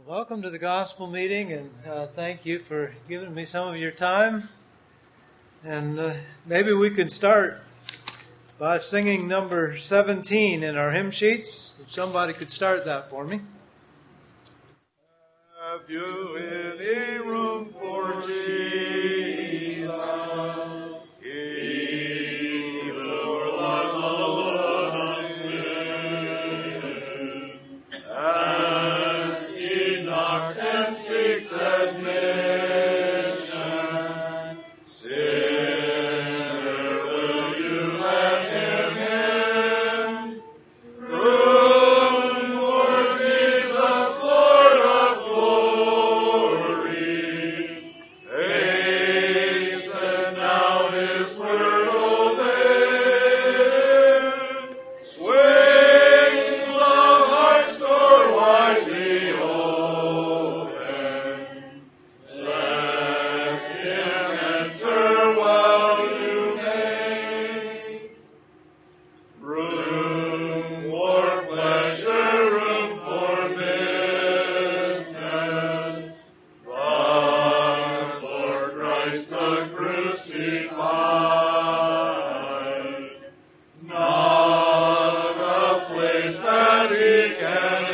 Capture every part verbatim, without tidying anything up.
Welcome to the gospel meeting, and uh, thank you for giving me some of your time. And uh, maybe we could start by singing number seventeen in our hymn sheets. If somebody could start that for me. Have you any room for Jesus? He bore the load of sin. As he knocks and seeks admission, sinner, will you let him in? Room for Jesus, Lord of glory. Hasten now his word obey. Swing the heart's door widely open. Let him enter while you may. Room for pleasure, room for business, but for Christ the crucified. Not a place that he can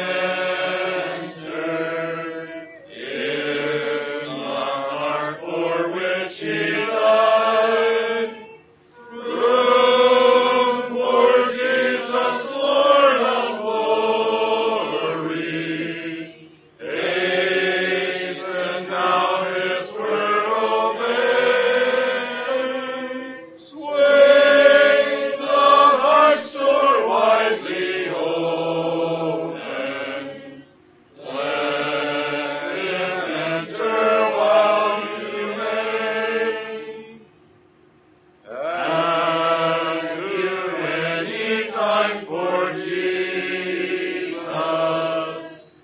enter in the heart for which he died. Room for Jesus, Lord of glory. Hasten now his word obey. Swing the heart's door widely open. Let him enter while you may. Have you any time for Jesus?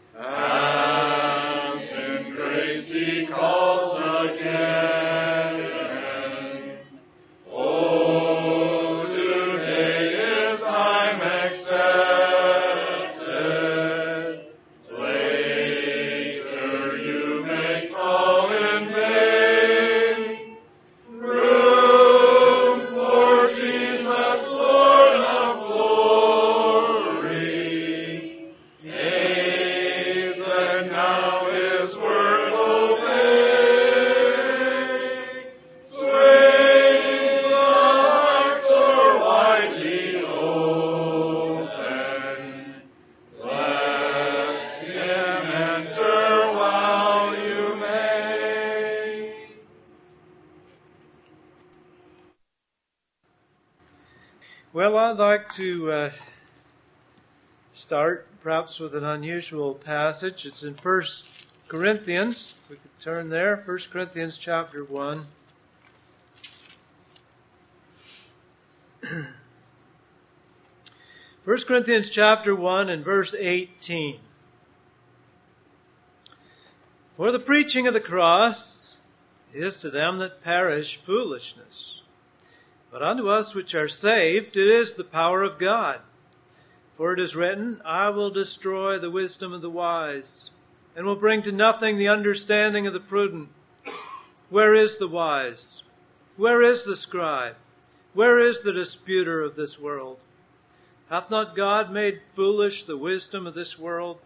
As in grace he calls again. Oh, today is time accepted. Later you may call in vain. Room for Jesus, Lord of glory. Hasten now his word obey. Swing the heart's door widely open. Let him enter while you may. Well, I'd like to uh, start perhaps with an unusual passage. It's in First Corinthians. If we could turn there, First Corinthians chapter one. First Corinthians chapter one and verse eighteen. For the preaching of the cross is to them that perish foolishness, but unto us which are saved it is the power of God. For it is written, I will destroy the wisdom of the wise, and will bring to nothing the understanding of the prudent. Where is the wise? Where is the scribe? Where is the disputer of this world? Hath not God made foolish the wisdom of this world?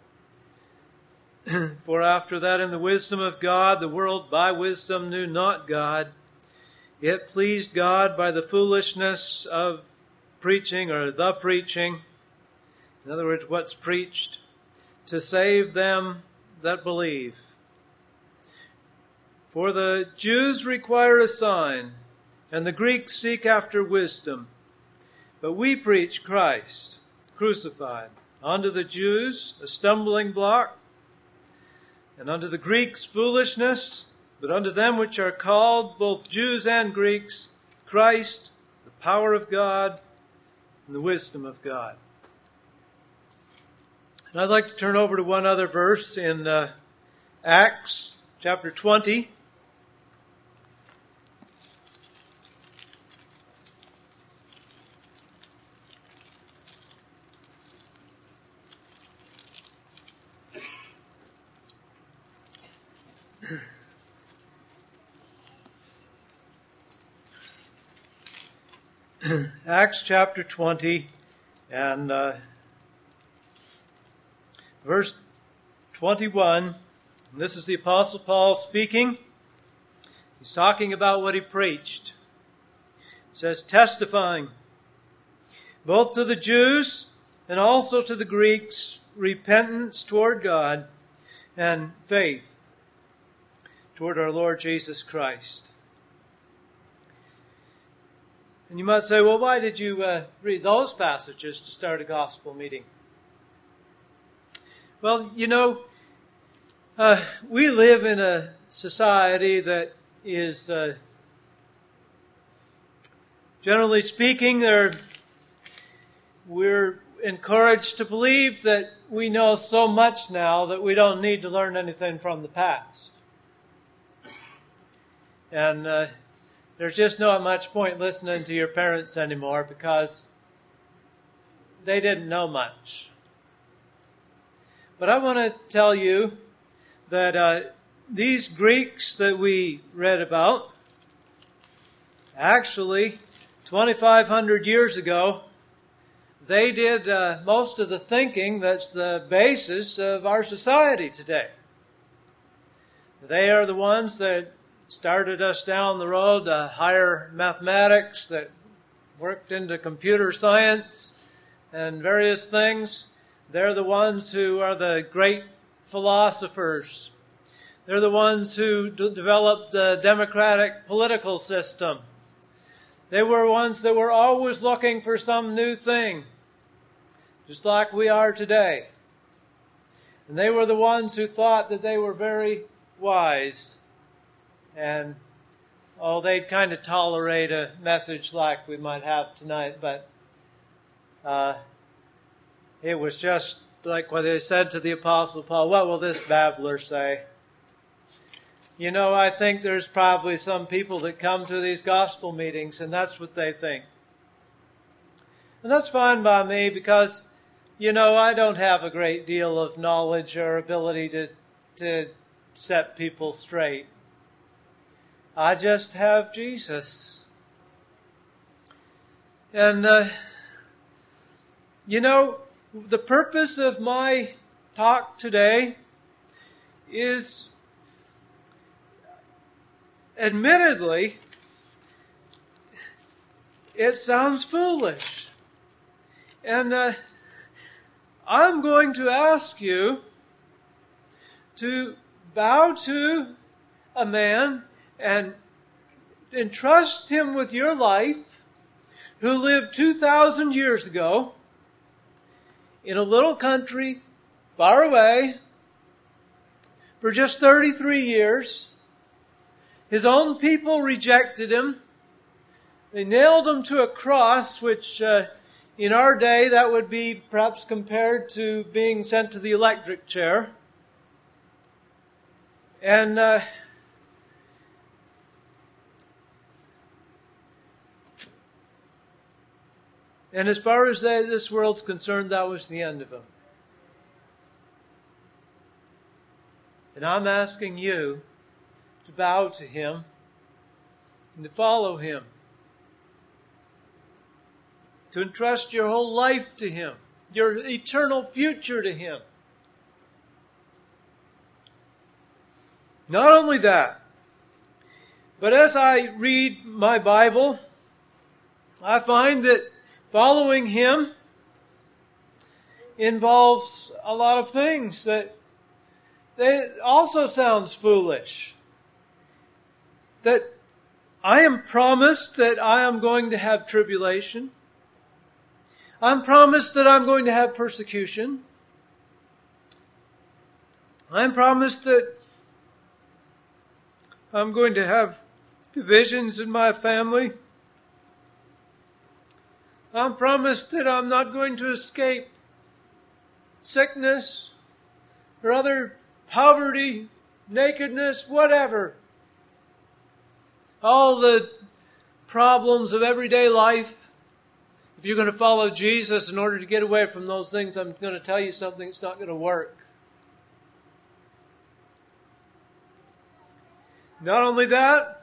For after that in the wisdom of God, the world by wisdom knew not God. It pleased God by the foolishness of preaching, or the preaching, in other words, what's preached, to save them that believe. For the Jews require a sign, and the Greeks seek after wisdom. But we preach Christ crucified, unto the Jews a stumbling block, and unto the Greeks foolishness, but unto them which are called, both Jews and Greeks, Christ, the power of God, and the wisdom of God. And I'd like to turn over to one other verse in uh, Acts chapter twenty. Acts chapter twenty and uh, verse twenty-one. This is the Apostle Paul speaking. He's talking about what he preached. It says, testifying both to the Jews and also to the Greeks, repentance toward God and faith toward our Lord Jesus Christ. And you might say, well, why did you uh, read those passages to start a gospel meeting? Well, you know, uh, we live in a society that is, uh, generally speaking, there, we're encouraged to believe that we know so much now that we don't need to learn anything from the past. And uh, there's just not much point listening to your parents anymore because they didn't know much. But I want to tell you that uh, these Greeks that we read about, actually, twenty-five hundred years ago, they did uh, most of the thinking that's the basis of our society today. They are the ones that started us down the road to higher mathematics, that worked into computer science and various things. They're the ones who are the great philosophers. They're the ones who d- developed the democratic political system. They were ones that were always looking for some new thing, just like we are today. And they were the ones who thought that they were very wise. And, oh, they'd kind of tolerate a message like we might have tonight, but uh, it was just like what they said to the Apostle Paul, what will this babbler say? You know, I think there's probably some people that come to these gospel meetings, and that's what they think. And that's fine by me because, you know, I don't have a great deal of knowledge or ability to to set people straight. I just have Jesus. And, uh, you know, the purpose of my talk today is, admittedly, it sounds foolish. And uh, I'm going to ask you to bow to a man and entrust him with your life, who lived two thousand years ago in a little country far away for just thirty-three years. His own people rejected him. They nailed him to a cross, which uh, in our day that would be perhaps compared to being sent to the electric chair. And uh, And as far as they, this world's concerned, that was the end of him. And I'm asking you to bow to him and to follow him. To entrust your whole life to him, your eternal future to him. Not only that, but as I read my Bible, I find that following him involves a lot of things that they also sounds foolish. That I am promised that I am going to have tribulation. I'm promised that I'm going to have persecution. I'm promised that I'm going to have divisions in my family. I'm promised that I'm not going to escape sickness or other poverty, nakedness, whatever. All the problems of everyday life. If you're going to follow Jesus in order to get away from those things, I'm going to tell you something, it's not going to work. Not only that,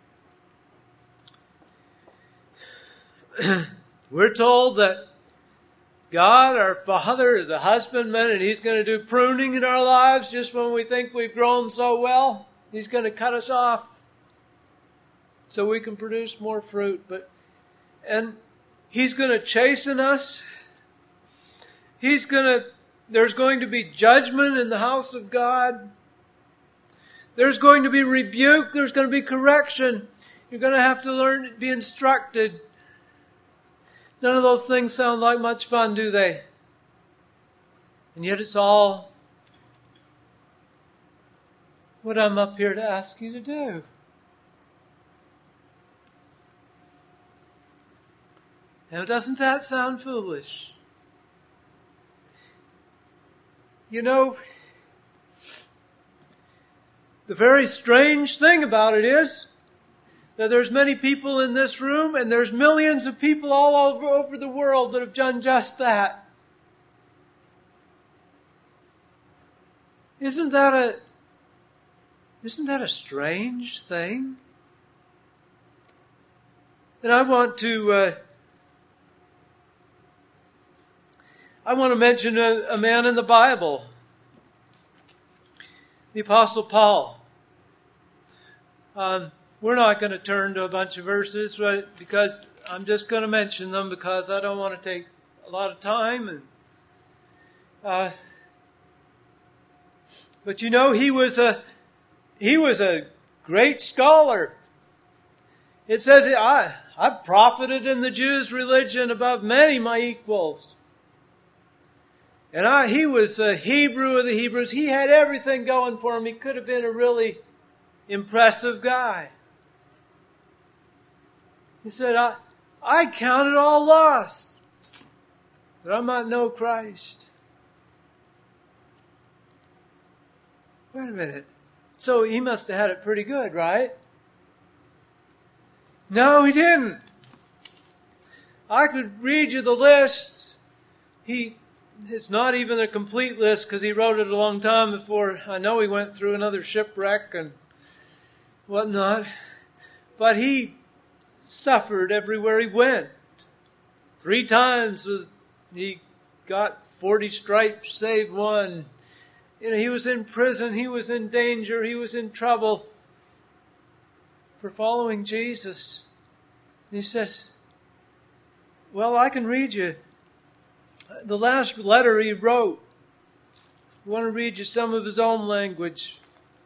we're told that God, our Father, is a husbandman, and He's going to do pruning in our lives just when we think we've grown so well. He's going to cut us off so we can produce more fruit. But and He's going to chasten us. He's going to, there's going to be judgment in the house of God. There's going to be rebuke. There's going to be correction. You're going to have to learn to be instructed. None of those things sound like much fun, do they? And yet it's all what I'm up here to ask you to do. Now, doesn't that sound foolish? You know, the very strange thing about it is that there's many people in this room and there's millions of people all over, over the world that have done just that. Isn't that a, isn't that a strange thing? And I want to, uh, I want to mention a, a man in the Bible, the Apostle Paul. Um, we're not going to turn to a bunch of verses, right, because I'm just going to mention them because I don't want to take a lot of time. And uh, but you know, he was a he was a great scholar. It says, I I've profited in the Jews' religion above many my equals. And I, he was a Hebrew of the Hebrews. He had everything going for him. He could have been a really impressive guy. He said, I, I count it all loss that I might know Christ. Wait a minute. So he must have had it pretty good, right? No, he didn't. I could read you the list. He... It's not even a complete list because he wrote it a long time before. I know he went through another shipwreck and whatnot. But he suffered everywhere he went. Three times he got forty stripes, save one. You know, he was in prison. He was in danger. He was in trouble for following Jesus. And he says, well, I can read you the last letter he wrote. I want to read you some of his own language.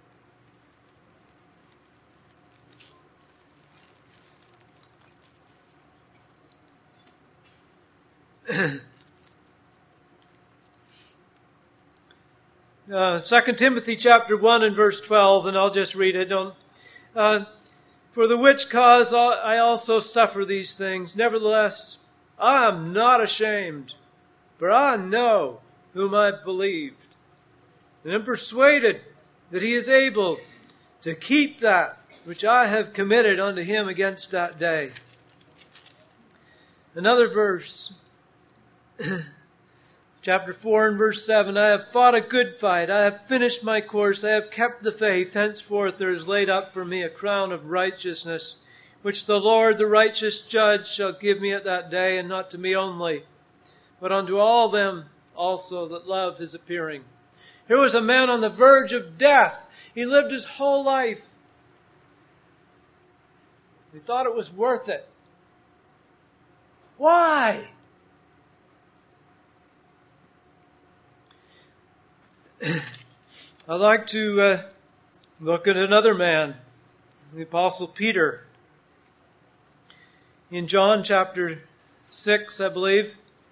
uh, Second Timothy chapter one and verse twelve, and I'll just read it. Don't, uh, for the which cause I also suffer these things. Nevertheless, I am not ashamed. For I know whom I have believed, and am persuaded that He is able to keep that which I have committed unto Him against that day. Another verse, chapter four and verse seven, I have fought a good fight, I have finished my course, I have kept the faith. Henceforth there is laid up for me a crown of righteousness, which the Lord, the righteous judge, shall give me at that day, and not to me only, but unto all them also that love His appearing. Here was a man on the verge of death. He lived his whole life. He thought it was worth it. Why? I'd like to uh, look at another man, the Apostle Peter. In John chapter six, I believe.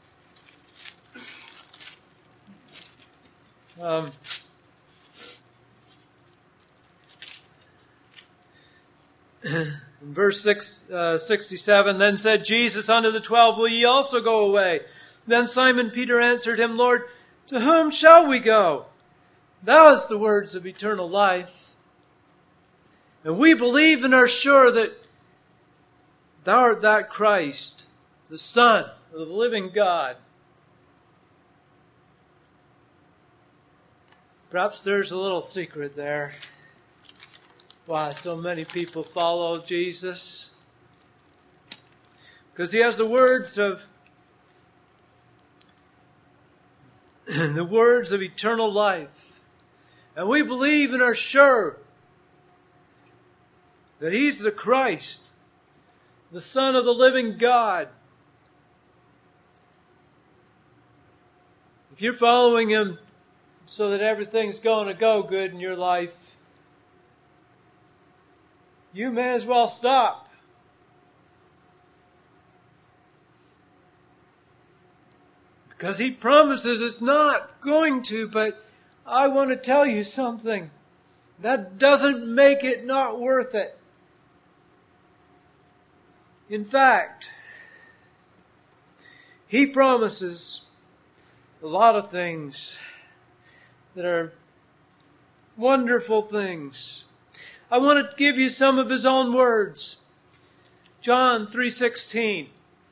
Um, in verse six, uh, sixty-seven, then said Jesus unto the twelve, will ye also go away? Then Simon Peter answered him, Lord, to whom shall we go? Thou hast the words of eternal life. And we believe and are sure that Thou art that Christ, the Son of the living God. Perhaps there's a little secret there. why so many people follow Jesus. Because he has the words of the words of eternal life. And we believe and are sure that he's the Christ, the Son of the living God. If you're following him so that everything's going to go good in your life, you may as well stop. Because he promises it's not going to, but I want to tell you something. That doesn't make it not worth it. In fact, he promises a lot of things that are wonderful things. I want to give you some of his own words. John three sixteen.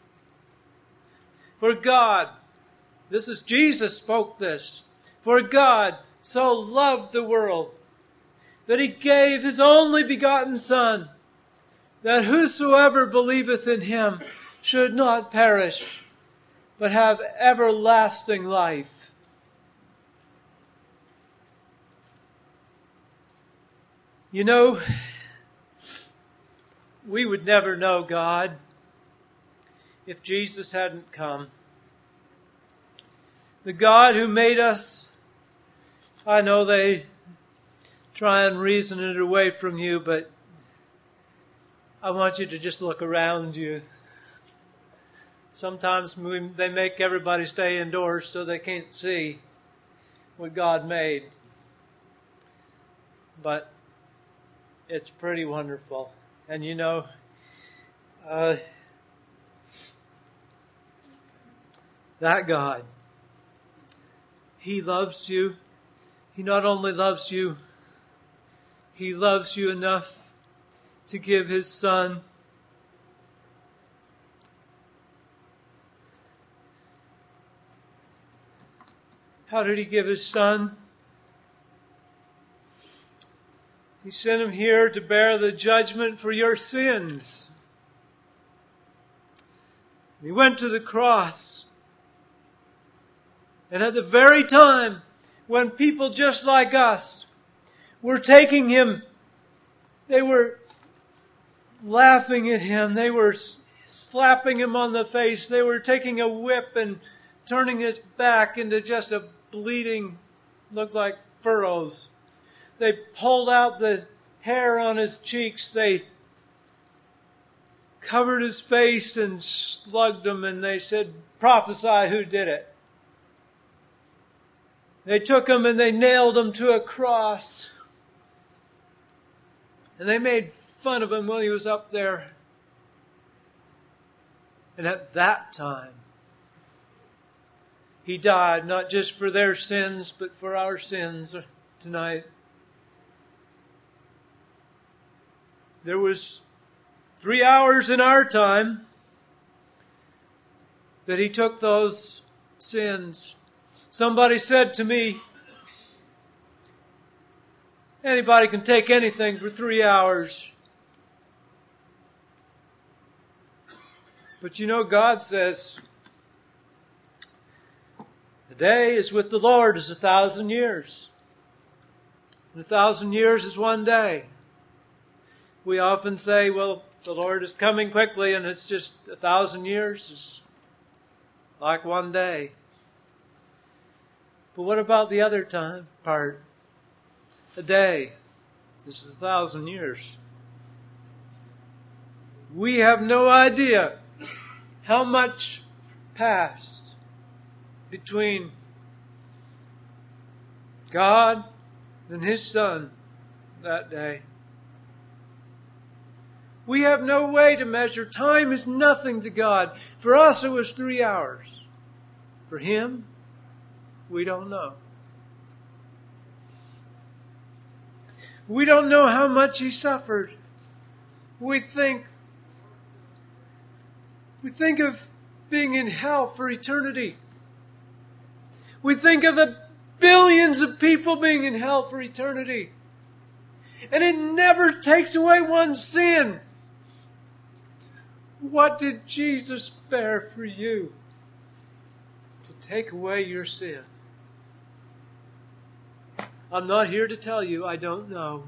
For God, this is Jesus spoke this. For God so loved the world that he gave his only begotten Son, that whosoever believeth in him should not perish, but have everlasting life. You know, we would never know God if Jesus hadn't come. The God who made us, I know they try and reason it away from you, but I want you to just look around you. Sometimes we, they make everybody stay indoors so they can't see what God made. But it's pretty wonderful. And you know, uh, that God, he loves you. He not only loves you, he loves you enough to give his Son. How did he give his Son? He sent him here to bear the judgment for your sins. He went to the cross. And at the very time when people just like us were taking him, they were laughing at him, they were slapping him on the face, they were taking a whip and turning his back into just a bleeding, looked like furrows. They pulled out the hair on his cheeks, they covered his face and slugged him, and they said, prophesy who did it. They took him and they nailed him to a cross. And they made fun of him while he was up there. And at that time, he died not just for their sins, but for our sins tonight. There was three hours in our time that he took those sins. Somebody said to me, anybody can take anything for three hours. But you know, God says, the day is with the Lord is a thousand years. And a thousand years is one day. We often say, well, the Lord is coming quickly, and it's just a thousand years is like one day. But what about the other time part? A day. This is a thousand years. We have no idea how much passed between God and his Son that day. We have no way to measure. Time is nothing to God. For us, it was three hours. For him, we don't know. We don't know how much he suffered. We think, we think of being in hell for eternity. We think of the billions of people being in hell for eternity. And it never takes away one sin. What did Jesus bear for you to take away your sin? I'm not here to tell you I don't know.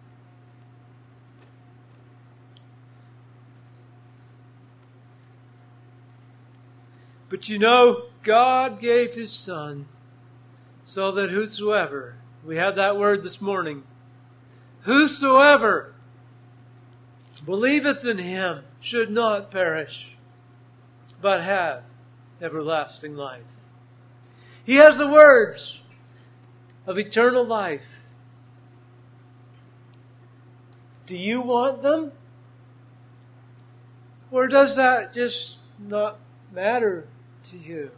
But you know, God gave His Son so that whosoever, we had that word this morning, whosoever believeth in Him should not perish, but have everlasting life. He has the words of eternal life. Do you want them? Or does that just not matter to you?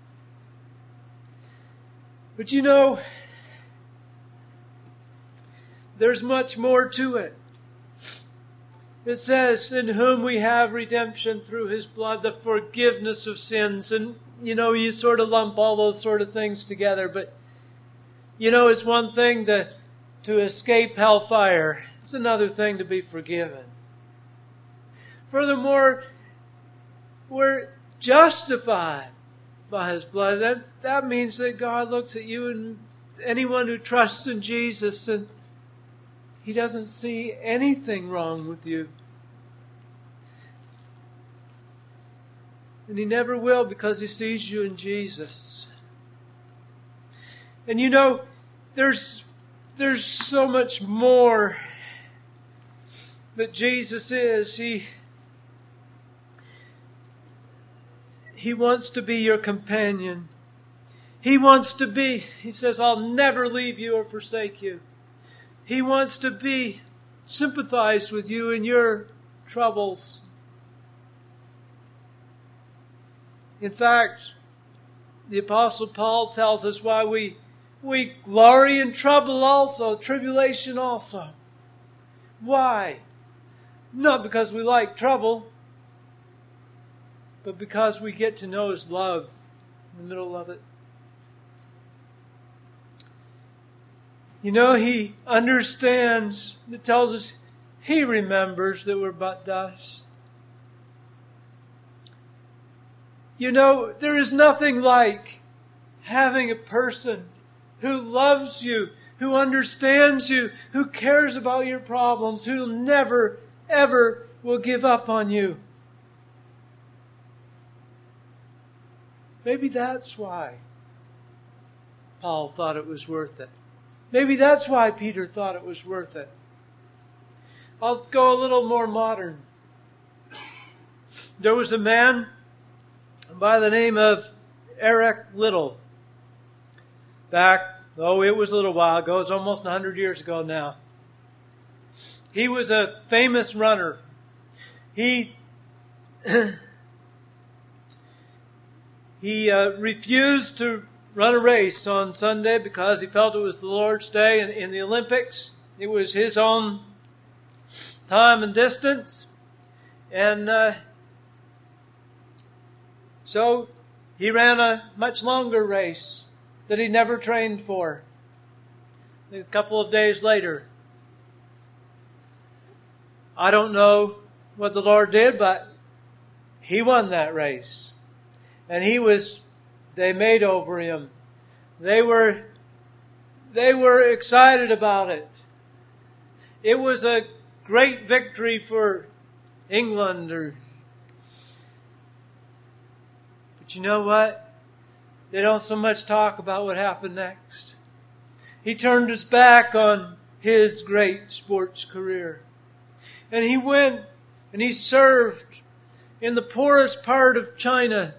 But you know, there's much more to it. It says, in whom we have redemption through His blood, the forgiveness of sins. And, you know, you sort of lump all those sort of things together. But, you know, it's one thing to, to escape hellfire. It's another thing to be forgiven. Furthermore, we're justified by His blood. That, that means that God looks at you and anyone who trusts in Jesus, and He doesn't see anything wrong with you. And He never will, because He sees you in Jesus. And you know, there's, there's so much more that Jesus is. He, He wants to be your companion. He wants to be, He says, I'll never leave you or forsake you. He wants to be sympathized with you in your troubles. In fact, the Apostle Paul tells us why we, we glory in trouble also, tribulation also. Why? Not because we like trouble, but because we get to know His love in the middle of it. You know, He understands, it tells us He remembers that we're but dust. You know, there is nothing like having a person who loves you, who understands you, who cares about your problems, who never, ever will give up on you. Maybe that's why Paul thought it was worth it. Maybe that's why Peter thought it was worth it. I'll go a little more modern. There was a man by the name of Eric Liddell. Back, oh, it was a little while ago. It was almost one hundred years ago now. He was a famous runner. He he uh, refused to run a race on Sunday because he felt it was the Lord's Day in, in the Olympics. It was his own time and distance. And uh, so he ran a much longer race that he never trained for. A couple of days later, I don't know what the Lord did, but he won that race. And he was They made over him. They were, they were excited about it. It was a great victory for England. Or, but you know what? They don't so much talk about what happened next. He turned his back on his great sports career. And he went and he served in the poorest part of China,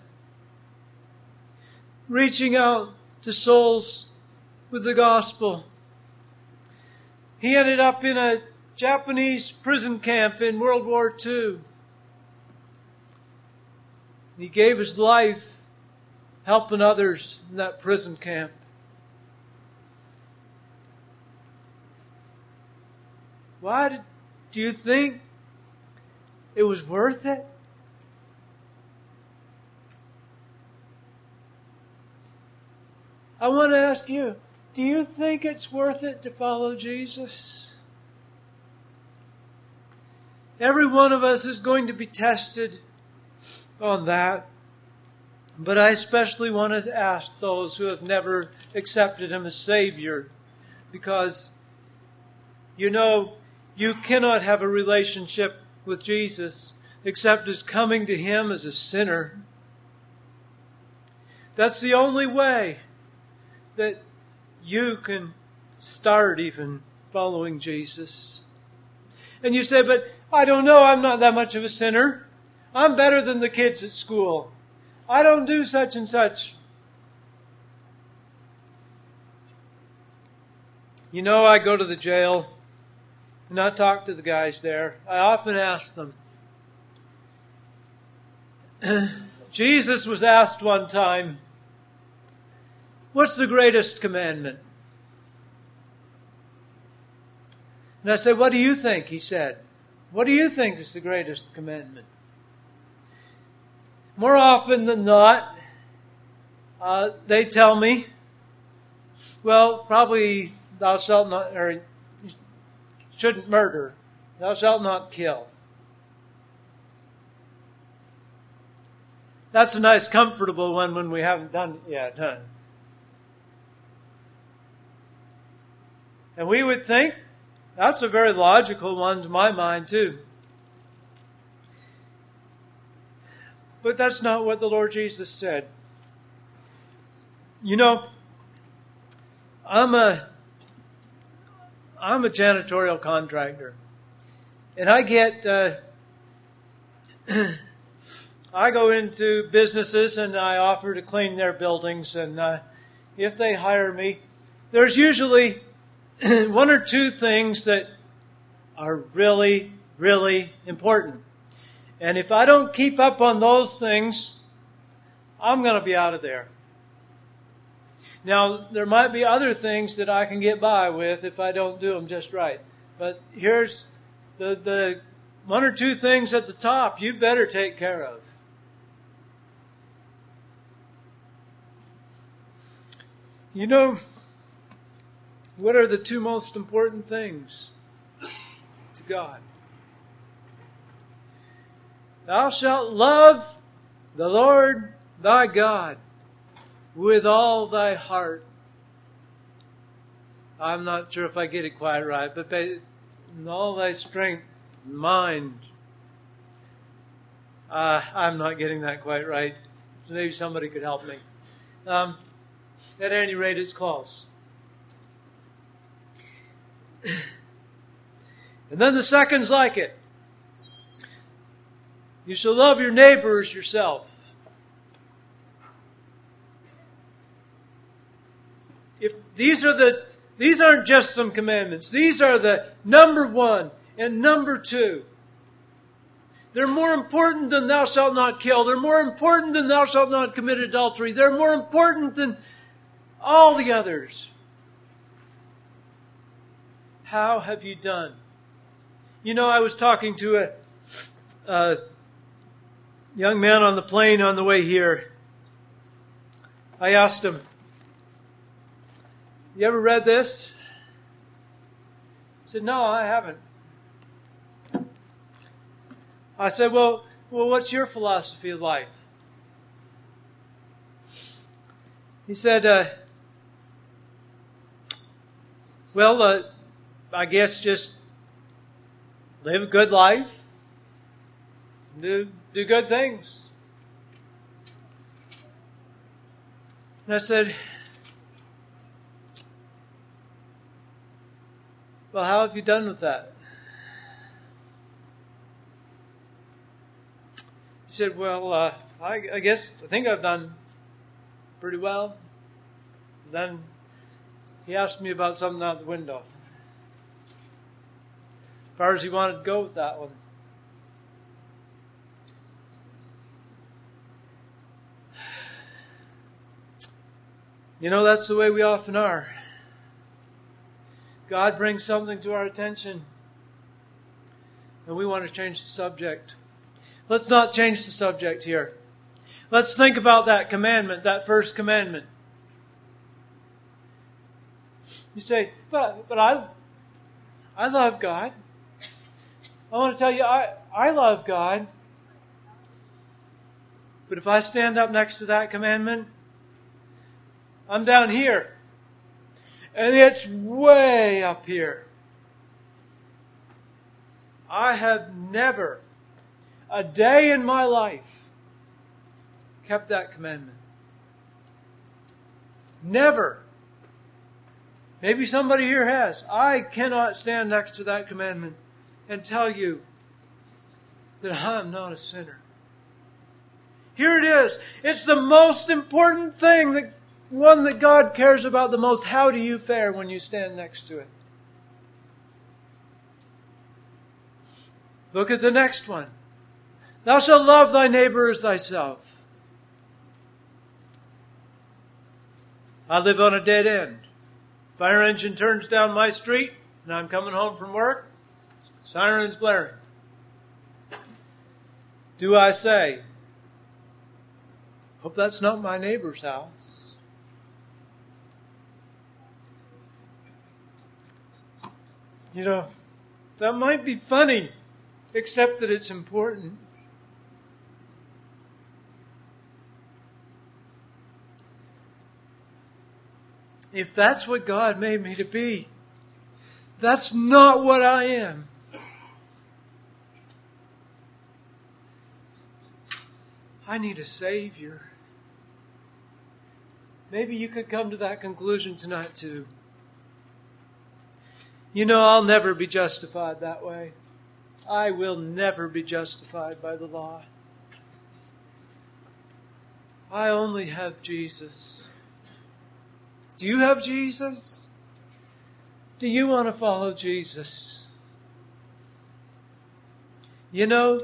reaching out to souls with the gospel. He ended up in a Japanese prison camp in World War Two. He gave his life helping others in that prison camp. Why did, do you think it was worth it? I want to ask you, do you think it's worth it to follow Jesus? Every one of us is going to be tested on that. But I especially want to ask those who have never accepted Him as Savior, because, you know, you cannot have a relationship with Jesus except as coming to Him as a sinner. That's the only way that you can start even following Jesus. And you say, but I don't know, I'm not that much of a sinner. I'm better than the kids at school. I don't do such and such. You know, I go to the jail and I talk to the guys there. I often ask them. Jesus was asked one time, what's the greatest commandment? And I said, what do you think? He said, what do you think is the greatest commandment? More often than not, uh, they tell me, well, probably thou shalt not, or you shouldn't murder. Thou shalt not kill. That's a nice, comfortable one when we haven't done it yet, huh? And we would think that's a very logical one to my mind, too. But that's not what the Lord Jesus said. You know, I'm a I'm a janitorial contractor, and I get uh, I go into businesses and I offer to clean their buildings, and uh, if they hire me, there's usually one or two things that are really, really important. And if I don't keep up on those things, I'm going to be out of there. Now, there might be other things that I can get by with if I don't do them just right. But here's the, the one or two things at the top you better take care of. You know, what are the two most important things to God? Thou shalt love the Lord thy God with all thy heart. I'm not sure if I get it quite right, but in all thy strength, mind. Uh, I'm not getting that quite right. So maybe somebody could help me. Um, at any rate, it's close. And then the second's like it. You shall love your neighbor as yourself. If these are the these aren't just some commandments. These are the number one and number two. They're more important than thou shalt not kill. They're more important than thou shalt not commit adultery. They're more important than all the others. How have you done? You know, I was talking to a, a young man on the plane on the way here. I asked him, you ever read this? He said, no, I haven't. I said, well, well, what's your philosophy of life? He said, uh, well, uh, I guess just live a good life, do, do good things. And I said, well, how have you done with that? He said, well, uh, I, I guess, I think I've done pretty well. And then he asked me about something out the window. As far as he wanted to go with that one. You know, that's the way we often are. God brings something to our attention, and we want to change the subject. Let's not change the subject here. Let's think about that commandment, that first commandment. You say, but, but I, I love God. I want to tell you, I, I love God. But if I stand up next to that commandment, I'm down here. And it's way up here. I have never, a day in my life, kept that commandment. Never. Maybe somebody here has. I cannot stand next to that commandment and tell you that I am not a sinner. Here it is. It's the most important thing, the one that God cares about the most. How do you fare when you stand next to it? Look at the next one. Thou shalt love thy neighbor as thyself. I live on a dead end. Fire engine turns down my street and I'm coming home from work. Siren's blaring. Do I say, hope that's not my neighbor's house? You know, that might be funny, except that it's important. If that's what God made me to be, that's not what I am. I need a Savior. Maybe you could come to that conclusion tonight too. You know, I'll never be justified that way. I will never be justified by the law. I only have Jesus. Do you have Jesus? Do you want to follow Jesus? You know,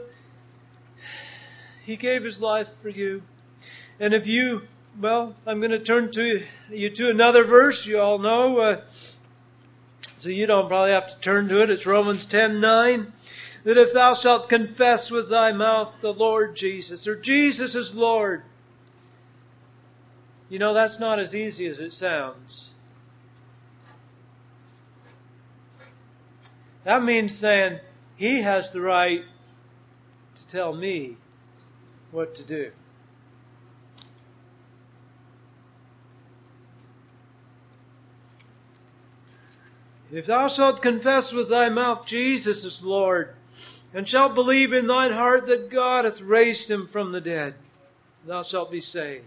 He gave His life for you. And if you, well, I'm going to turn to you to another verse you all know. Uh, so you don't probably have to turn to it. It's Romans ten nine. That if thou shalt confess with thy mouth the Lord Jesus, or Jesus is Lord. You know, that's not as easy as it sounds. That means saying, He has the right to tell me what to do. If thou shalt confess with thy mouth Jesus is Lord, and shalt believe in thine heart that God hath raised Him from the dead, thou shalt be saved.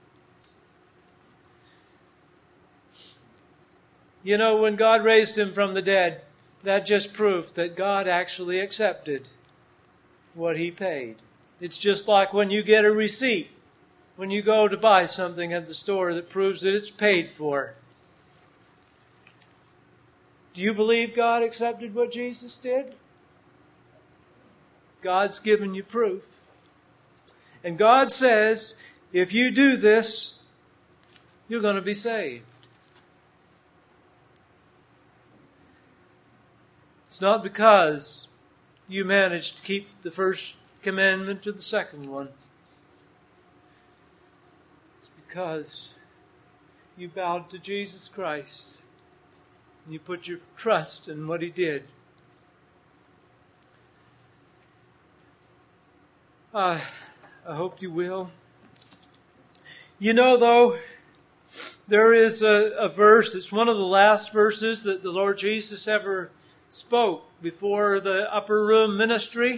You know, when God raised Him from the dead, that just proved that God actually accepted what He paid. It's just like when you get a receipt, when you go to buy something at the store that proves that it's paid for. Do you believe God accepted what Jesus did? God's given you proof. And God says, if you do this, you're going to be saved. It's not because you managed to keep the first commandment or the second one. It's because you bowed to Jesus Christ and you put your trust in what He did. Uh, I hope you will. You know, though, there is a, a verse, it's one of the last verses that the Lord Jesus ever spoke before the upper room ministry.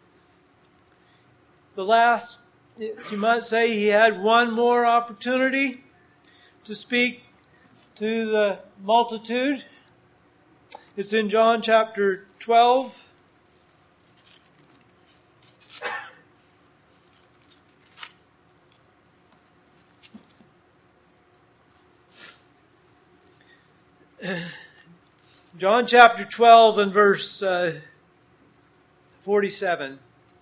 The last, you might say, He had one more opportunity to speak to the multitude. It's in John chapter twelve. John chapter twelve and verse uh, forty-seven.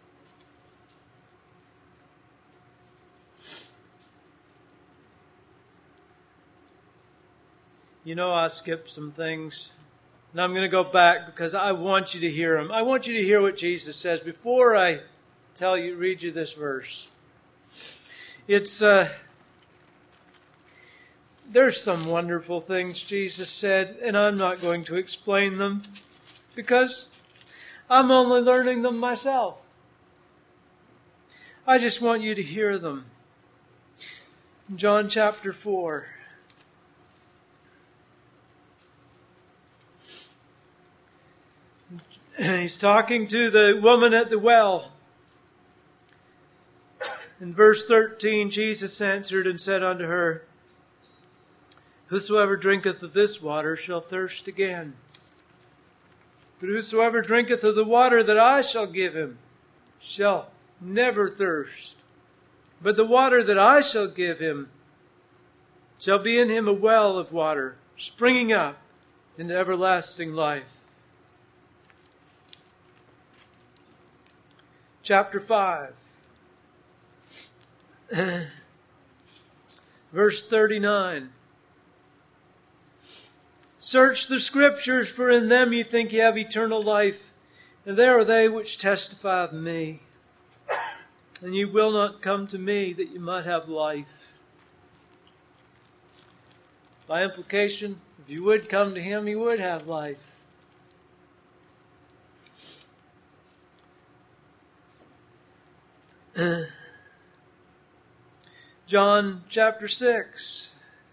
You know, I skipped some things. And I'm going to go back because I want you to hear them. I want you to hear what Jesus says before I tell you, read you this verse. It's, uh, there's some wonderful things Jesus said, and I'm not going to explain them because I'm only learning them myself. I just want you to hear them. John chapter four. He's talking to the woman at the well. In verse thirteen, Jesus answered and said unto her, Whosoever drinketh of this water shall thirst again. But whosoever drinketh of the water that I shall give him shall never thirst. But the water that I shall give him shall be in him a well of water, springing up into everlasting life. Chapter five. Verse thirty-nine. Search the Scriptures, for in them you think you have eternal life, and there are they which testify of me. And you will not come to me that you might have life. By implication, if you would come to him, you would have life. John chapter six.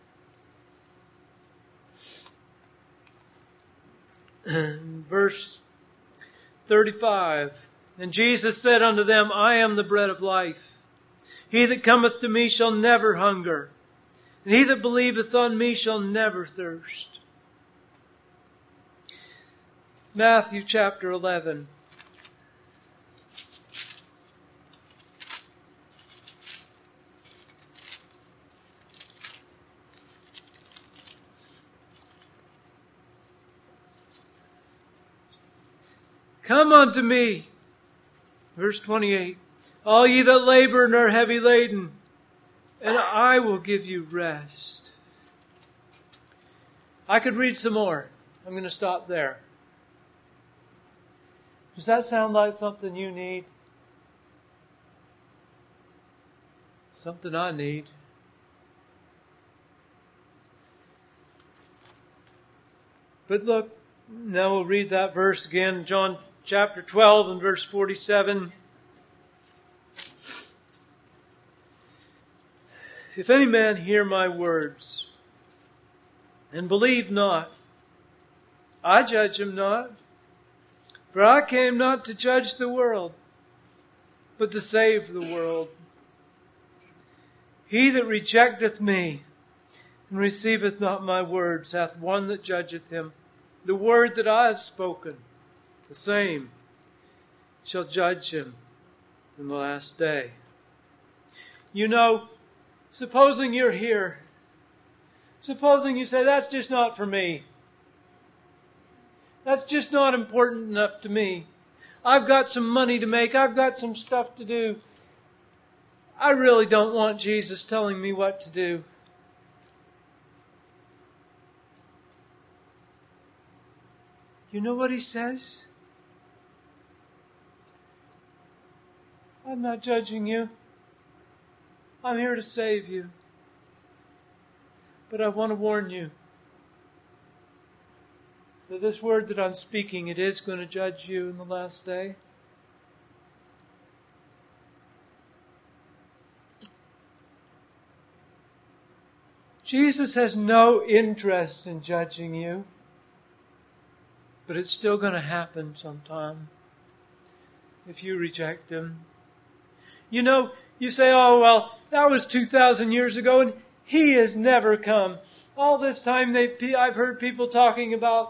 Verse thirty-five. And Jesus said unto them, I am the bread of life. He that cometh to me shall never hunger, and he that believeth on me shall never thirst. Matthew chapter eleven. Come unto me, verse twenty-eight, all ye that labor and are heavy laden, and I will give you rest. I could read some more. I'm going to stop there. Does that sound like something you need? Something I need. But look, now we'll read that verse again, John chapter twelve and verse forty-seven. If any man hear my words and believe not, I judge him not. For I came not to judge the world, but to save the world. He that rejecteth me and receiveth not my words hath one that judgeth him. The word that I have spoken, the same shall judge him in the last day. You know, supposing you're here, supposing you say, that's just not for me. That's just not important enough to me. I've got some money to make. I've got some stuff to do. I really don't want Jesus telling me what to do. You know what he says? I'm not judging you. I'm here to save you. But I want to warn you that this word that I'm speaking, it is going to judge you in the last day. Jesus has no interest in judging you. But it's still going to happen sometime if you reject him. You know, you say, oh, well, that was two thousand years ago and he has never come. All this time they, I've heard people talking about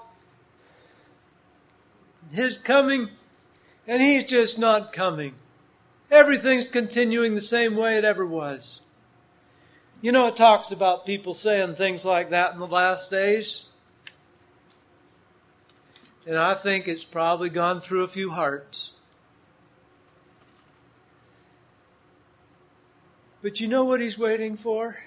his coming, and he's just not coming. Everything's continuing the same way it ever was. You know, it talks about people saying things like that in the last days. And I think it's probably gone through a few hearts. But you know what he's waiting for?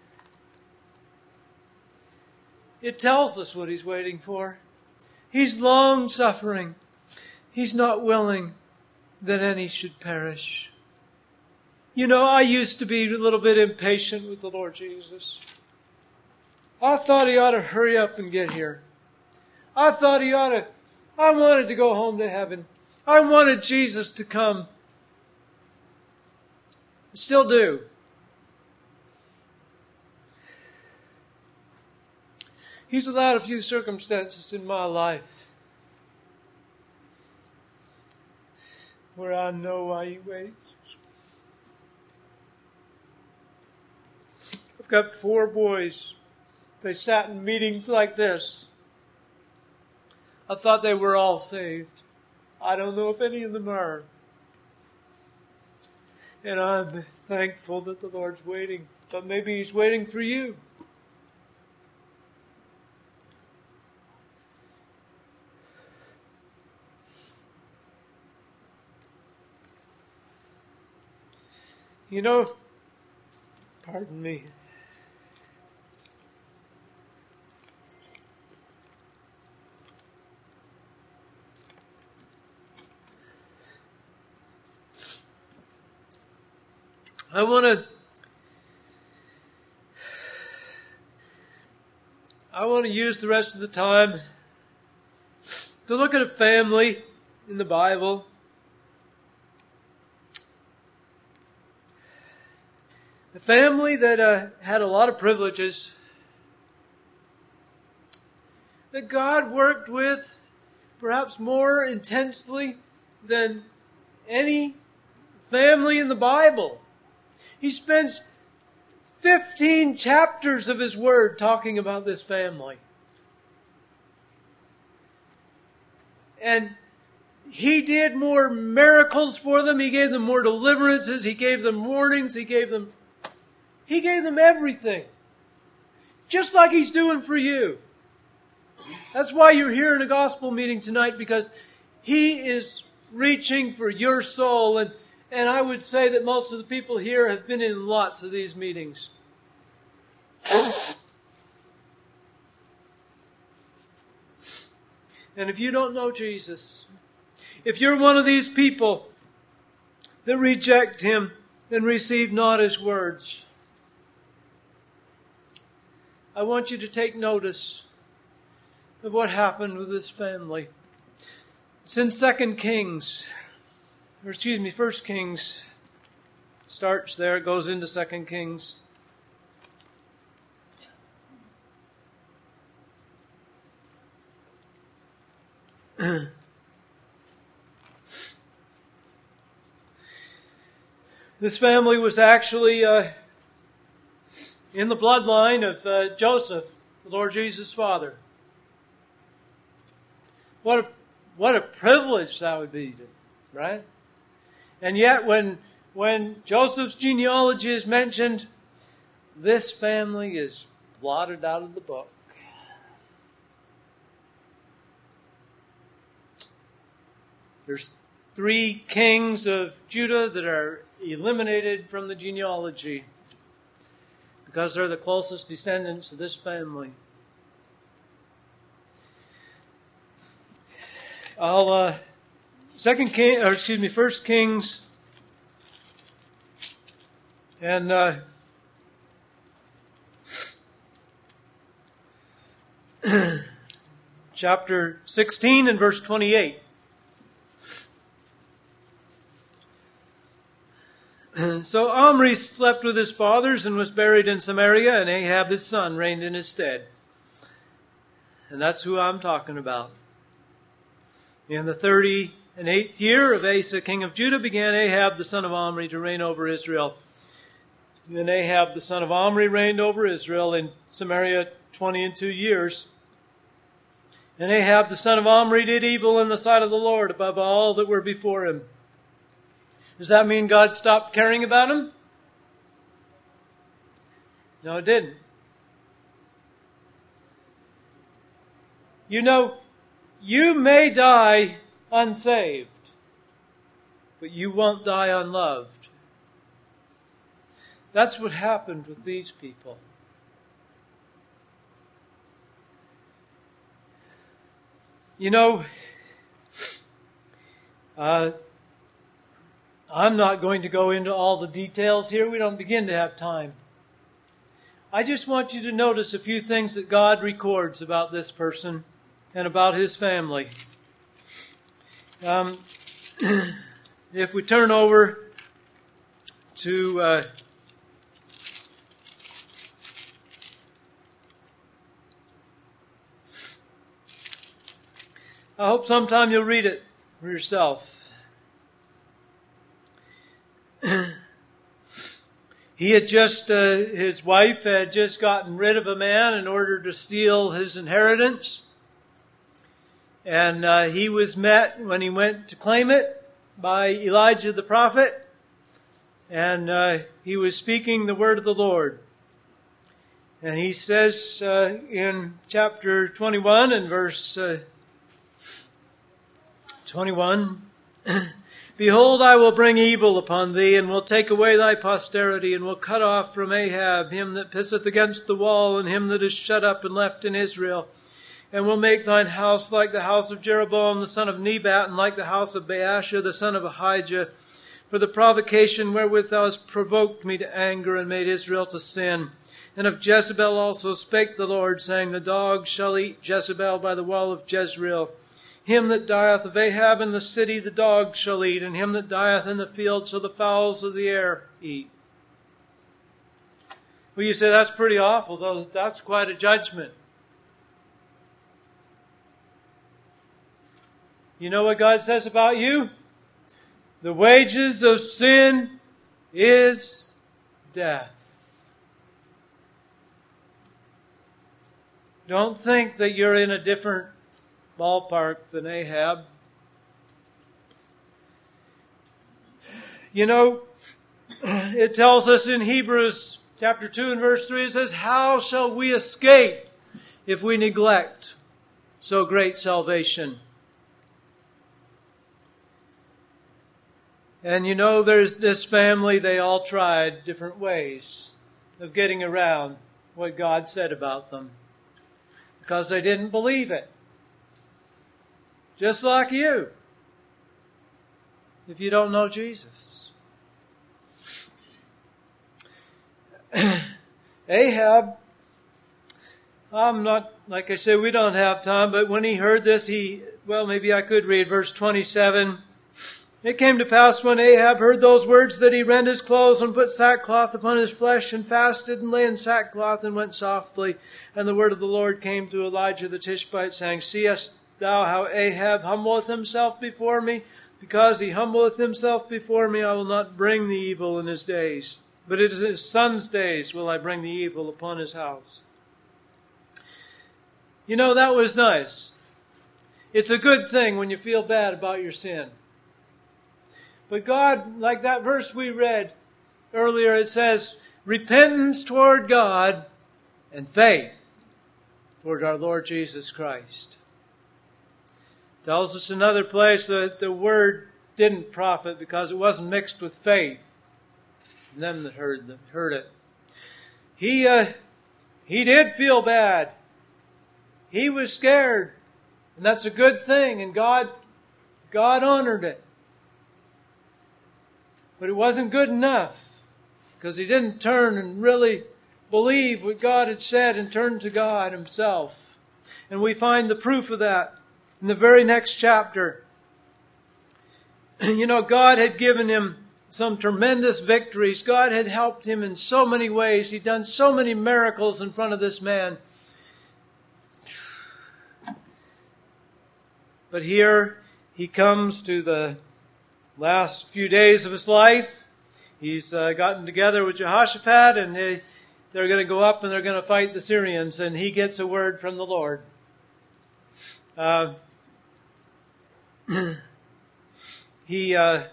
It tells us what he's waiting for. He's long-suffering. He's not willing that any should perish. You know, I used to be a little bit impatient with the Lord Jesus. I thought he ought to hurry up and get here. I thought he ought to, I wanted to go home to heaven. I wanted Jesus to come. I still do. He's allowed a few circumstances in my life where I know why He waits. I've got four boys. They sat in meetings like this. I thought they were all saved. I don't know if any of them are. And I'm thankful that the Lord's waiting. But maybe He's waiting for you. You know, pardon me. I want to I want to use the rest of the time to look at a family in the Bible. A family that uh, had a lot of privileges, that God worked with perhaps more intensely than any family in the Bible. He spends fifteen chapters of His Word talking about this family. And He did more miracles for them. He gave them more deliverances. He gave them warnings. He gave them He gave them everything. Just like He's doing for you. That's why you're here in a gospel meeting tonight, because He is reaching for your soul. And, and I would say that most of the people here have been in lots of these meetings. And if you don't know Jesus, if you're one of these people that reject Him and receive not His words, I want you to take notice of what happened with this family. It's in Second Kings, or excuse me, First Kings. Starts there, it goes into Second Kings. This family was actually uh, in the bloodline of uh, Joseph, the Lord Jesus' father. What a what a privilege that would be, right? And yet, when when Joseph's genealogy is mentioned, this family is blotted out of the book. There's three kings of Judah that are eliminated from the genealogy because they're the closest descendants of this family. I'll uh, Second King, or excuse me, First Kings, and uh, chapter sixteen and verse twenty-eight. So Omri slept with his fathers and was buried in Samaria, and Ahab his son reigned in his stead. And that's who I'm talking about. In the thirty and eighth year of Asa, king of Judah, began Ahab the son of Omri to reign over Israel. Then Ahab the son of Omri reigned over Israel in Samaria twenty and two years. And Ahab the son of Omri did evil in the sight of the Lord above all that were before him. Does that mean God stopped caring about him? No, it didn't. You know, you may die unsaved, but you won't die unloved. That's what happened with these people. You know, uh, I'm not going to go into all the details here. We don't begin to have time. I just want you to notice a few things that God records about this person and about his family. Um, if we turn over to uh, I hope sometime you'll read it for yourself. He had just, uh, his wife had just gotten rid of a man in order to steal his inheritance. And uh, he was met when he went to claim it by Elijah the prophet. And uh, he was speaking the word of the Lord. And he says uh, in chapter twenty-one and verse uh, twenty-one, Behold, I will bring evil upon thee, and will take away thy posterity, and will cut off from Ahab him that pisseth against the wall, and him that is shut up and left in Israel, and will make thine house like the house of Jeroboam the son of Nebat, and like the house of Baasha the son of Ahijah, for the provocation wherewith thou hast provoked me to anger, and made Israel to sin. And of Jezebel also spake the Lord, saying, The dogs shall eat Jezebel by the wall of Jezreel. Him that dieth of Ahab in the city the dogs shall eat, and him that dieth in the field shall the fowls of the air eat. Well, you say that's pretty awful, though that's quite a judgment. You know what God says about you? The wages of sin is death. Don't think that you're in a different ballpark than Ahab. You know, it tells us in Hebrews chapter two and verse three, it says, How shall we escape if we neglect so great salvation? And you know, there's this family, they all tried different ways of getting around what God said about them, because they didn't believe it. Just like you, if you don't know Jesus. Ahab, I'm not, like I said, we don't have time, but when he heard this, he, well, maybe I could read verse twenty-seven. It came to pass when Ahab heard those words that he rent his clothes and put sackcloth upon his flesh and fasted and lay in sackcloth and went softly. And the word of the Lord came to Elijah the Tishbite, saying, Seest thou how Ahab humbleth himself before me? Because he humbleth himself before me, I will not bring the evil in his days. But it is his son's days will I bring the evil upon his house. You know, that was nice. It's a good thing when you feel bad about your sin. But God, like that verse we read earlier, it says, repentance toward God and faith toward our Lord Jesus Christ. It tells us another place that the word didn't profit because it wasn't mixed with faith in them that heard, them, heard it. He, uh, he did feel bad. He was scared. And that's a good thing. And God, God honored it. But it wasn't good enough because he didn't turn and really believe what God had said and turn to God himself. And we find the proof of that in the very next chapter. You know, God had given him some tremendous victories. God had helped him in so many ways. He'd done so many miracles in front of this man. But here he comes to the last few days of his life. He's uh, gotten together with Jehoshaphat, and they, they're going to go up and they're going to fight the Syrians, and he gets a word from the Lord. Uh, he, uh,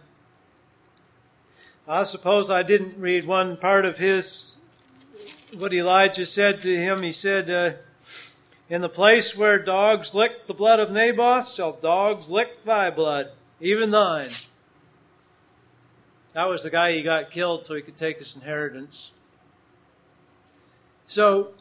I suppose I didn't read one part of his, what Elijah said to him. He said, uh, in the place where dogs lick the blood of Naboth, shall dogs lick thy blood, even thine. That was the guy he got killed so he could take his inheritance. So,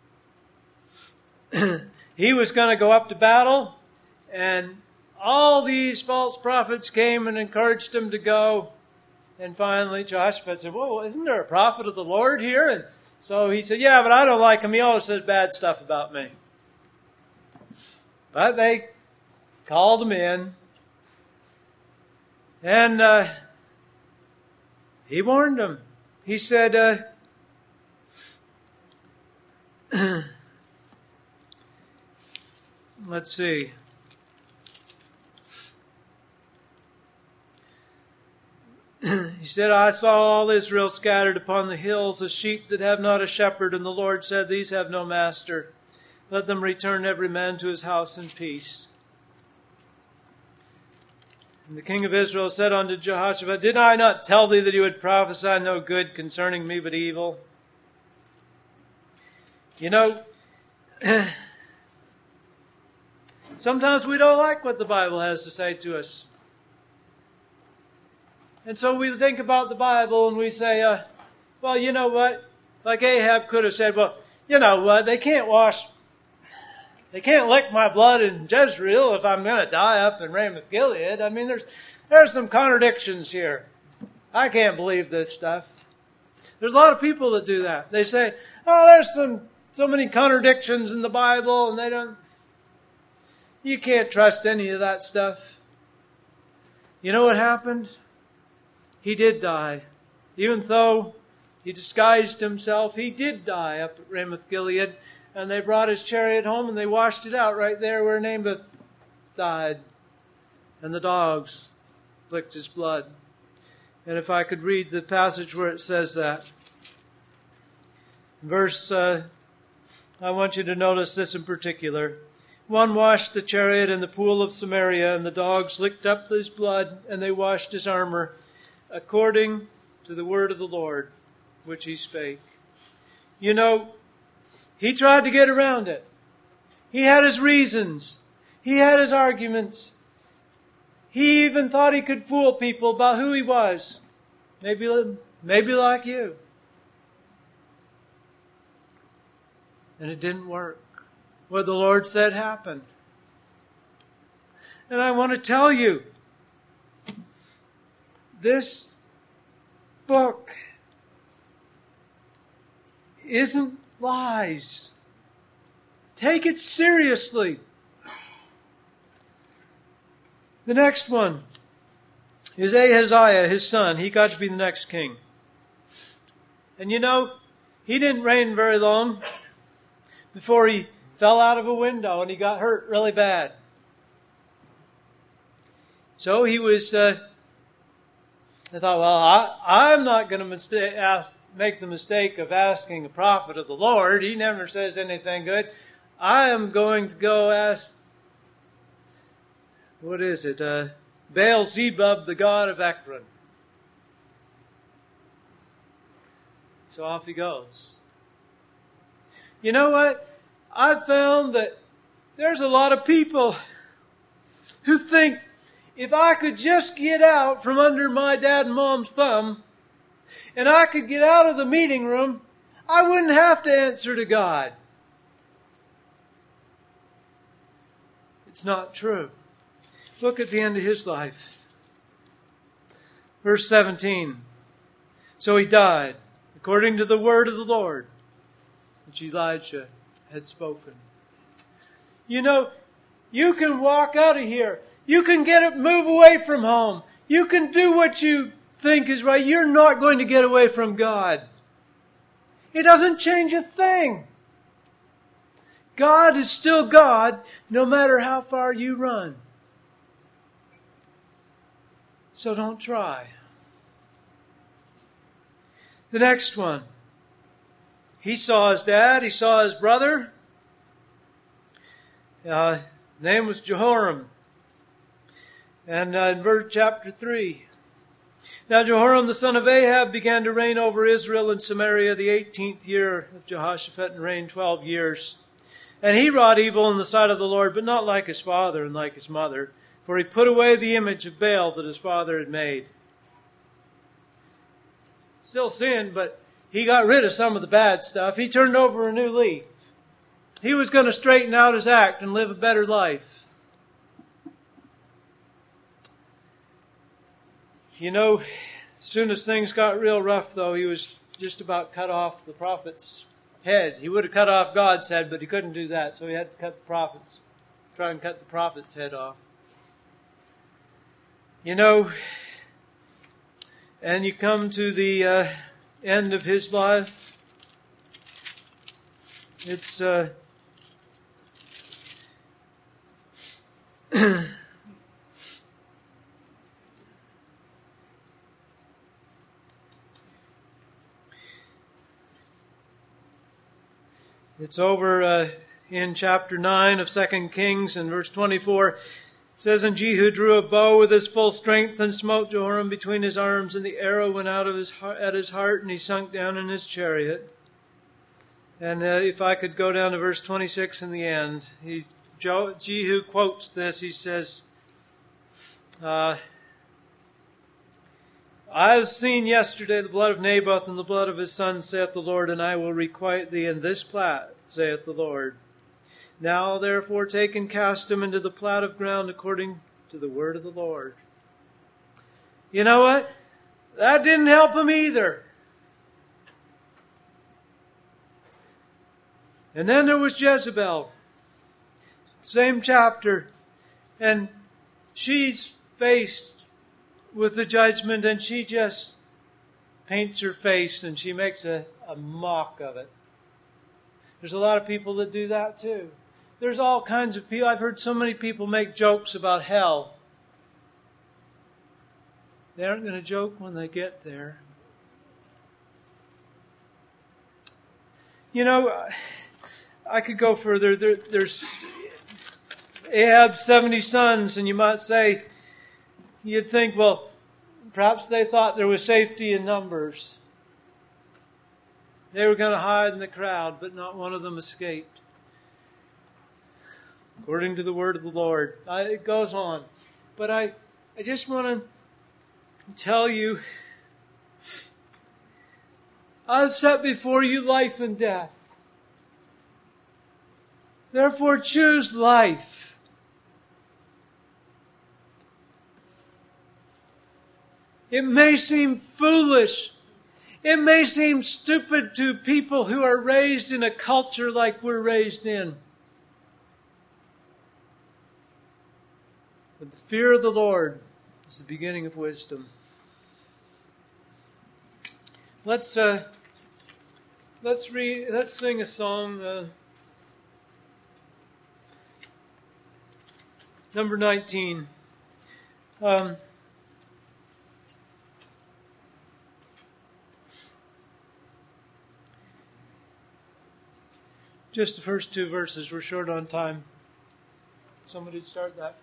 he was going to go up to battle, and all these false prophets came and encouraged him to go. And finally, Jehoshaphat said, well, isn't there a prophet of the Lord here? And so he said, yeah, but I don't like him. He always says bad stuff about me. But they called him in. And uh, he warned them. He said, uh, let's see. He said, I saw all Israel scattered upon the hills as sheep that have not a shepherd. And the Lord said, these have no master. Let them return every man to his house in peace. And the king of Israel said unto Jehoshaphat, did I not tell thee that you would prophesy no good concerning me but evil? You know, sometimes we don't like what the Bible has to say to us. And so we think about the Bible and we say, uh, well, you know what? Like Ahab could have said, well, you know what? They can't wash, they can't lick my blood in Jezreel if I'm going to die up in Ramoth Gilead. I mean, there's, there's some contradictions here. I can't believe this stuff. There's a lot of people that do that. They say, oh, there's some, so many contradictions in the Bible and they don't, you can't trust any of that stuff. You know what happened? He did die. Even though he disguised himself, he did die up at Ramoth Gilead. And they brought his chariot home and they washed it out right there where Naboth died. And the dogs licked his blood. And if I could read the passage where it says that. Verse, uh, I want you to notice this in particular. One washed the chariot in the pool of Samaria, and the dogs licked up his blood, and they washed his armor, according to the word of the Lord, which he spake. You know, he tried to get around it. He had his reasons. He had his arguments. He even thought he could fool people about who he was. Maybe, maybe like you. And it didn't work. What the Lord said happened. And I want to tell you, this book isn't lies. Take it seriously. The next one is Ahaziah, his son. He got to be the next king. And you know, he didn't reign very long before he fell out of a window and he got hurt really bad. So he was... Uh, I thought, well, I, I'm not going to mistake, ask, make the mistake of asking a prophet of the Lord. He never says anything good. I am going to go ask, what is it? Uh, Baal-zebub, the god of Ekron. So off he goes. You know what? I've found that there's a lot of people who think, if I could just get out from under my dad and mom's thumb, and I could get out of the meeting room, I wouldn't have to answer to God. It's not true. Look at the end of his life. Verse seventeen. So he died, according to the word of the Lord, which Elijah had spoken. You know, you can walk out of here. You can get it, move away from home. You can do what you think is right. You're not going to get away from God. It doesn't change a thing. God is still God, no matter how far you run. So don't try. The next one. He saw his dad. He saw his brother. Uh, name was Jehoram. And uh, in verse chapter three. Now Jehoram the son of Ahab began to reign over Israel and Samaria the eighteenth year of Jehoshaphat, and reigned twelve years. And he wrought evil in the sight of the Lord, but not like his father and like his mother. For he put away the image of Baal that his father had made. Still sin, but he got rid of some of the bad stuff. He turned over a new leaf. He was going to straighten out his act and live a better life. You know, as soon as things got real rough, though, he was just about cut off the prophet's head. He would have cut off God's head, but he couldn't do that, so he had to cut the prophet's, try and cut the prophet's head off. You know, and you come to the uh, end of his life, it's uh, it's over uh, in chapter nine of Second Kings and verse twenty-four. It says, "And Jehu drew a bow with his full strength and smote Joram between his arms, and the arrow went out of his heart, at his heart, and he sunk down in his chariot." And uh, if I could go down to verse twenty-six in the end, he, Jehu quotes this. He says, uh, "I have seen yesterday the blood of Naboth and the blood of his son, saith the Lord, and I will requite thee in this plat, saith the Lord. Now therefore take and cast him into the plat of ground according to the word of the Lord." You know what? That didn't help him either. And then there was Jezebel. Same chapter. And she's faced with the judgment, and she just paints her face and she makes a, a mock of it. There's a lot of people that do that too. There's all kinds of people. I've heard so many people make jokes about hell. They aren't going to joke when they get there. You know, I could go further. There, there's Ahab's seventy sons, and you might say, you'd think, well, perhaps they thought there was safety in numbers. They were going to hide in the crowd, but not one of them escaped. According to the word of the Lord. I, it goes on. But I, I just want to tell you, I've set before you life and death. Therefore choose life. It may seem foolish. It may seem stupid to people who are raised in a culture like we're raised in. But the fear of the Lord is the beginning of wisdom. Let's uh, let's read. Let's sing a song. Uh, number nineteen. Um, just the first two verses. We're short on time. Somebody start that.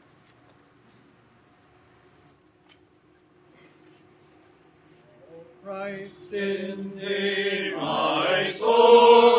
Christ in thee, my soul.